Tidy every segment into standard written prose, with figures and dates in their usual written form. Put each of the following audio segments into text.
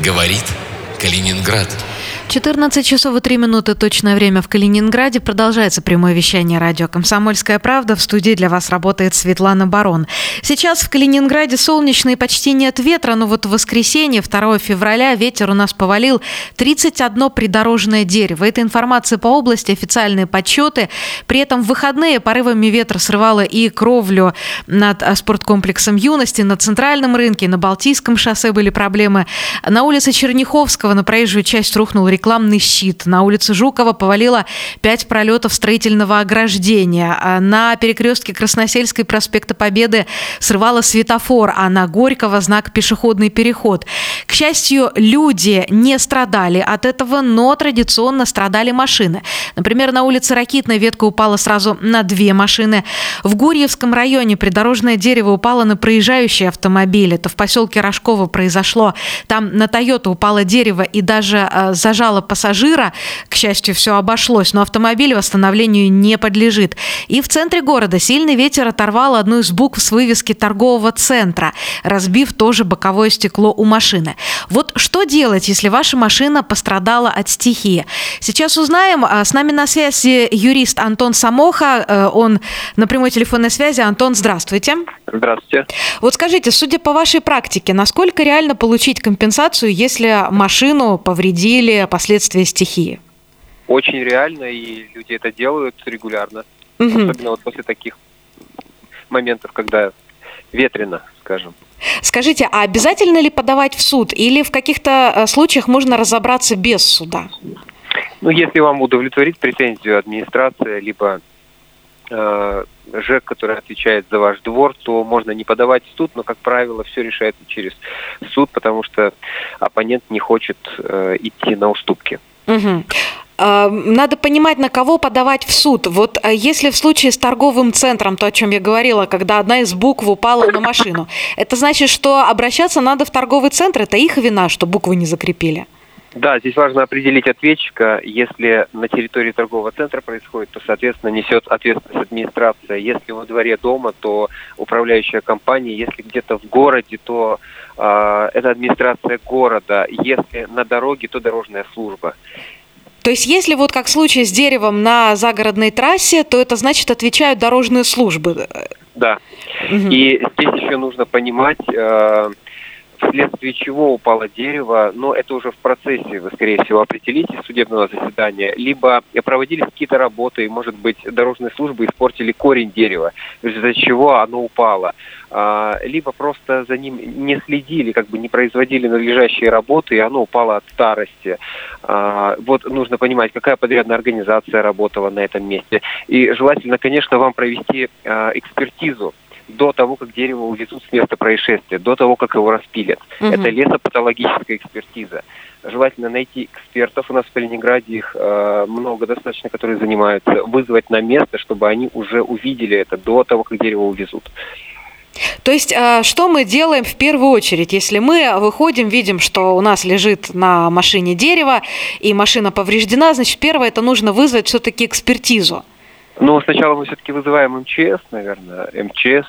Говорит Калининград. 14 часов и 3 минуты точное время в Калининграде. Продолжается прямое вещание радио «Комсомольская правда». В студии для вас работает Светлана Барон. Сейчас в Калининграде солнечно и почти нет ветра, но вот в воскресенье, 2 февраля, ветер у нас повалил 31 придорожное дерево. Это информация по области, официальные подсчеты. При этом в выходные порывами ветра срывало и кровлю над спорткомплексом «Юности», на центральном рынке, на Балтийском шоссе были проблемы. На улице Черняховского на проезжую часть рухнул рекламный щит. На улице Жукова повалило 5 пролетов строительного ограждения. На перекрестке Красносельской проспекта Победы срывало светофор, а на Горького знак «Пешеходный переход». К счастью, люди не страдали от этого, но традиционно страдали машины. Например, на улице Ракитной ветка упала сразу на 2 машины. В Гурьевском районе придорожное дерево упало на проезжающие автомобили. Это в поселке Рожково произошло. Там на Тойоту упало дерево и даже зажало пассажира. К счастью, все обошлось, но автомобиль восстановлению не подлежит. И в центре города сильный ветер оторвал одну из букв с вывески торгового центра, разбив тоже боковое стекло у машины. Вот что делать, если ваша машина пострадала от стихии? Сейчас узнаем. С нами на связи юрист Антон Самоха. Он на прямой телефонной связи. Антон, здравствуйте. Здравствуйте. Вот скажите, судя по вашей практике, насколько реально получить компенсацию, если машину повредили последствия стихии? Очень реально, и люди это делают регулярно. Особенно вот после таких моментов, когда ветрено, скажем. Скажите, а обязательно ли подавать в суд, или в каких-то случаях можно разобраться без суда? Ну, если вам удовлетворит претензию администрация, либо ЖЭК, который отвечает за ваш двор, то можно не подавать в суд, но, как правило, все решается через суд, потому что оппонент не хочет идти на уступки. Надо понимать, на кого подавать в суд. Вот если в случае с торговым центром, то, о чем я говорила, когда одна из букв упала на машину, это значит, что обращаться надо в торговый центр, это их вина, что буквы не закрепили? Да, здесь важно определить ответчика. Если на территории торгового центра происходит, то, соответственно, несет ответственность администрация. Если во дворе дома, то управляющая компания. Если где-то в городе, то это администрация города. Если на дороге, то дорожная служба. То есть если вот как случай с деревом на загородной трассе, то это значит отвечают дорожные службы? Да. И здесь еще нужно понимать, вследствие чего упало дерево, но это уже в процессе вы, скорее всего, определите судебного заседания, либо проводились какие-то работы, может быть, дорожные службы испортили корень дерева, из-за чего оно упало, либо просто за ним не следили, как бы не производили надлежащие работы, и оно упало от старости. Вот нужно понимать, какая подрядная организация работала на этом месте. И желательно, конечно, вам провести экспертизу до того, как дерево увезут с места происшествия, до того, как его распилят. Это лесопатологическая экспертиза. Желательно найти экспертов, у нас в Калининграде их много достаточно, которые занимаются, вызвать на место, чтобы они уже увидели это до того, как дерево увезут. То есть, что мы делаем в первую очередь, если мы выходим, видим, что у нас лежит на машине дерево, и машина повреждена, значит, первое, это нужно вызвать все-таки экспертизу. Ну, сначала мы все-таки вызываем МЧС, наверное, МЧС,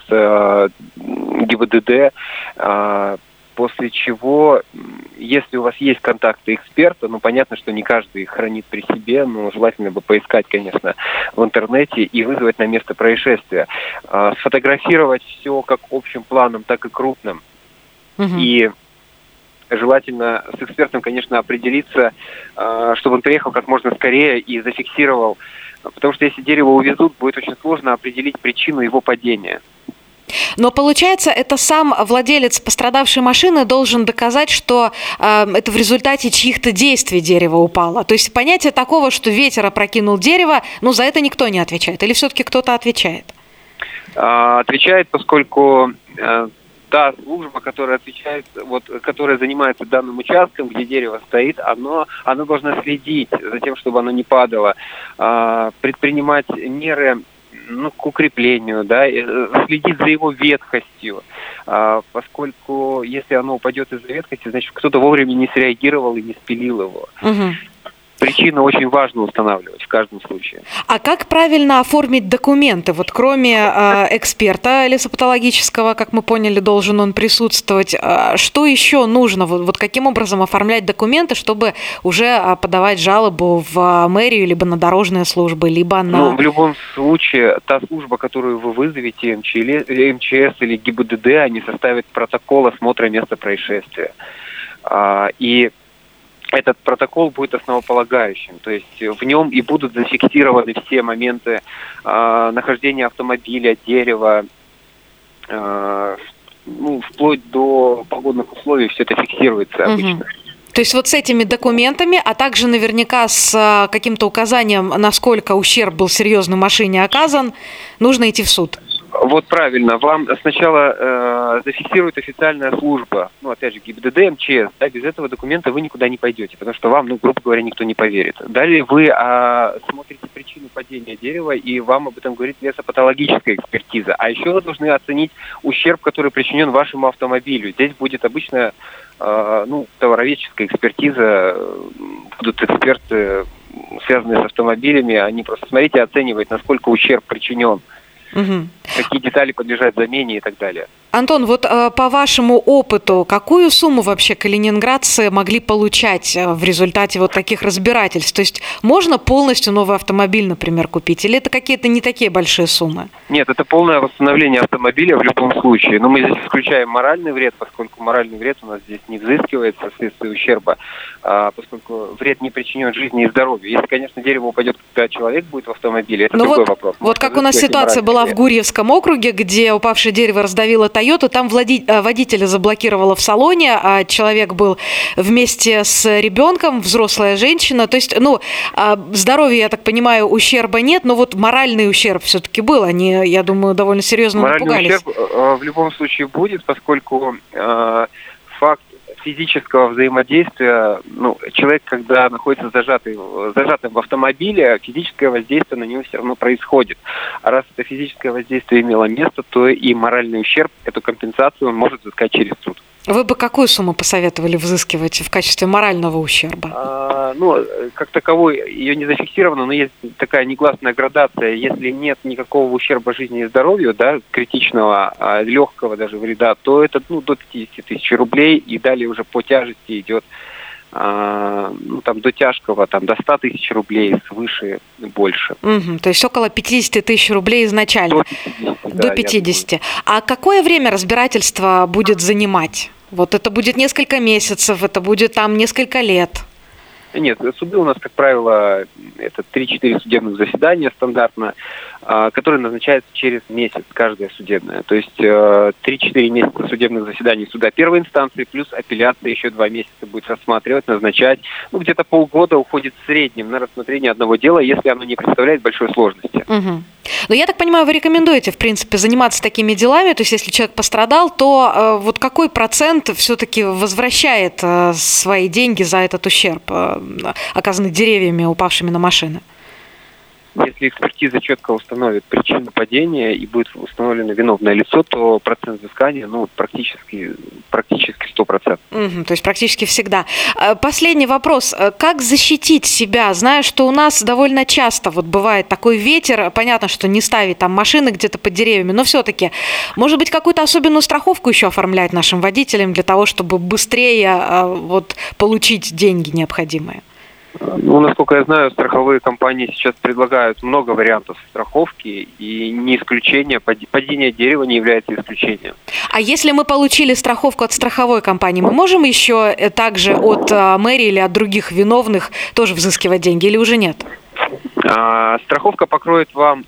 ГИБДД, после чего, если у вас есть контакты эксперта, ну, понятно, что не каждый их хранит при себе, но желательно бы поискать, конечно, в интернете и вызвать на место происшествия. Сфотографировать все как общим планом, так и крупным. И желательно с экспертом, конечно, определиться, чтобы он приехал как можно скорее и зафиксировал. Потому что если дерево увезут, будет очень сложно определить причину его падения. Но получается, это сам владелец пострадавшей машины должен доказать, что это в результате чьих-то действий дерево упало. То есть понятие такого, что ветер опрокинул дерево, ну, за это никто не отвечает. Или все-таки кто-то отвечает? Отвечает, поскольку та служба, которая отвечает, вот, которая занимается данным участком, где дерево стоит, она должна следить за тем, чтобы оно не падало, предпринимать меры, ну, к укреплению, да, следить за его ветхостью, поскольку если оно упадет из-за ветхости, значит, кто-то вовремя не среагировал и не спилил его. причину очень важно устанавливать в каждом случае. А как правильно оформить документы? Вот кроме эксперта лесопатологического, как мы поняли, должен он присутствовать. Что еще нужно? Вот каким образом оформлять документы, чтобы уже подавать жалобу в мэрию, либо на дорожные службы, либо на... Ну, в любом случае, та служба, которую вы вызовете, МЧС или ГИБДД, они составят протокол осмотра места происшествия. И этот протокол будет основополагающим, то есть в нем и будут зафиксированы все моменты нахождения автомобиля, дерева, вплоть до погодных условий, все это фиксируется обычно. То есть вот с этими документами, а также наверняка с каким-то указанием, насколько ущерб был серьезной машине оказан, нужно идти в суд. Вот правильно. Вам сначала зафиксирует официальная служба, опять же, ГИБДД, МЧС. Да, без этого документа вы никуда не пойдете, потому что вам, грубо говоря, никто не поверит. Далее вы смотрите причину падения дерева, и вам об этом говорит лесопатологическая экспертиза. А еще вы должны оценить ущерб, который причинен вашему автомобилю. Здесь будет обычная товароведческая экспертиза, будут эксперты, связанные с автомобилями, они просто смотрите, оценивают, насколько ущерб причинен. Какие детали подлежат замене и так далее. Антон, вот по вашему опыту, какую сумму вообще калининградцы могли получать в результате вот таких разбирательств? То есть можно полностью новый автомобиль, например, купить? Или это какие-то не такие большие суммы? Нет, это полное восстановление автомобиля в любом случае. Но мы здесь исключаем моральный вред, поскольку моральный вред у нас здесь не взыскивается вследствие ущерба, поскольку вред не причинен жизни и здоровью. Если, конечно, дерево упадет, когда человек будет в автомобиле, это другой вопрос. Вот как у нас ситуация была в Гурьевском округе, где упавшее дерево раздавило Тойоту, там водителя заблокировало в салоне, а человек был вместе с ребенком, взрослая женщина. То есть, здоровья, я так понимаю, ущерба нет, но вот моральный ущерб все-таки был. Они, я думаю, довольно серьезно напугались. Моральный ущерб в любом случае будет, поскольку факт физического взаимодействия, человек, когда находится зажатым в автомобиле, физическое воздействие на него все равно происходит. А раз это физическое воздействие имело место, то и моральный ущерб, эту компенсацию он может взыскать через суд. Вы бы какую сумму посоветовали взыскивать в качестве морального ущерба? Как таковой ее не зафиксировано, но есть такая негласная градация. Если нет никакого ущерба жизни и здоровью, критичного, легкого даже вреда, то это до 50 тысяч рублей, и далее уже по тяжести идет до тяжкого, до 100 тысяч рублей, свыше, больше. То есть около 50 тысяч рублей изначально? До 50. А какое время разбирательство будет занимать? Вот это будет несколько месяцев, это будет несколько лет? Нет, суды у нас, как правило, это 3-4 судебных заседания стандартно, которые назначаются через месяц, каждое судебное. То есть 3-4 месяца судебных заседаний суда первой инстанции, плюс апелляция еще 2 месяца будет рассматривать, назначать. Где-то полгода уходит в среднем на рассмотрение одного дела, если оно не представляет большой сложности. Но я так понимаю, вы рекомендуете, в принципе, заниматься такими делами, то есть если человек пострадал, то вот какой процент все-таки возвращает свои деньги за этот ущерб, оказанный деревьями, упавшими на машины? Если экспертиза четко установит причину падения и будет установлено виновное лицо, то процент взыскания практически 100%. То есть практически всегда. Последний вопрос. Как защитить себя? Знаю, что у нас довольно часто бывает такой ветер. Понятно, что не ставить машины где-то под деревьями, но все-таки, может быть, какую-то особенную страховку еще оформлять нашим водителям для того, чтобы быстрее получить деньги необходимые? Насколько я знаю, страховые компании сейчас предлагают много вариантов страховки, и не исключение, падение дерева не является исключением. А если мы получили страховку от страховой компании, мы можем еще также от мэрии или от других виновных тоже взыскивать деньги или уже нет? Страховка покроет вам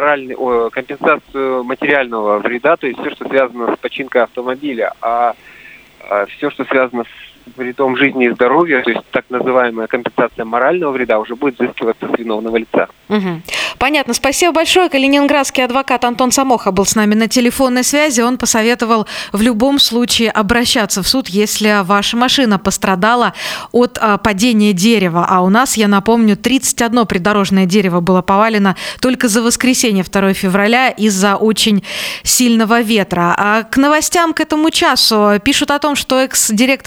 компенсацию материального вреда, то есть все, что связано с починкой автомобиля, а все, что связано с вредом жизни и здоровья, то есть так называемая компенсация морального вреда, уже будет взыскиваться с виновного лица. Понятно. Спасибо большое. Калининградский адвокат Антон Самоха был с нами на телефонной связи. Он посоветовал в любом случае обращаться в суд, если ваша машина пострадала от падения дерева. А у нас, я напомню, 31 придорожное дерево было повалено только за воскресенье, 2 февраля, из-за очень сильного ветра. А к новостям к этому часу пишут о том, что экс-директор Калининградского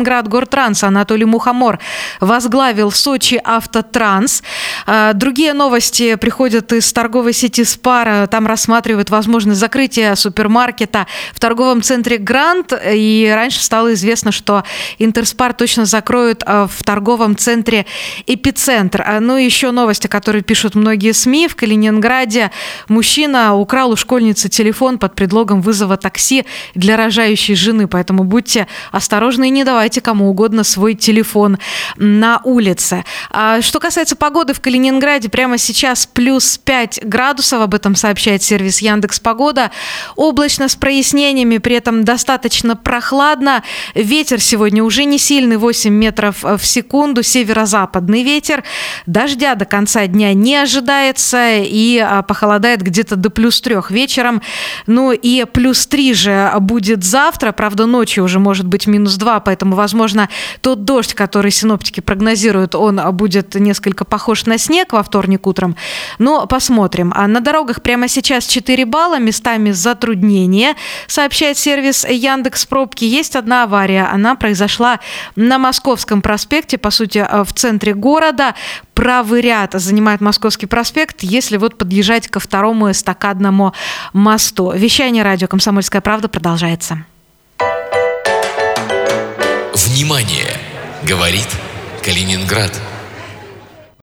Калининград Гортранс Анатолий Мухомор возглавил Сочи Автотранс. Другие новости приходят из торговой сети «Спар». Там рассматривают возможность закрытия супермаркета в торговом центре «Гранд». И раньше стало известно, что Интерспар точно закроют в торговом центре «Эпицентр». Ну и еще новости, которые пишут многие СМИ. В Калининграде мужчина украл у школьницы телефон под предлогом вызова такси для рожающей жены. Поэтому будьте осторожны и не давайте кому угодно свой телефон на улице. Что касается погоды в Калининграде, прямо сейчас плюс 5 градусов. Об этом сообщает сервис Яндекс.Погода. Облачно с прояснениями, при этом достаточно прохладно. Ветер сегодня уже не сильный, 8 метров в секунду. Северо-западный ветер. Дождя до конца дня не ожидается и похолодает где-то до плюс 3 вечером. Ну и плюс 3 же будет завтра. Правда, ночью уже может быть минус 2, поэтому, возможно, тот дождь, который синоптики прогнозируют, он будет несколько похож на снег во вторник утром. Но посмотрим. А на дорогах прямо сейчас 4 балла, местами затруднения, сообщает сервис Яндекс. Пробки. Есть одна авария. Она произошла на Московском проспекте, по сути, в центре города. Правый ряд занимает Московский проспект, если вот подъезжать ко второму эстакадному мосту. Вещание радио «Комсомольская правда» продолжается. Внимание! Говорит Калининград.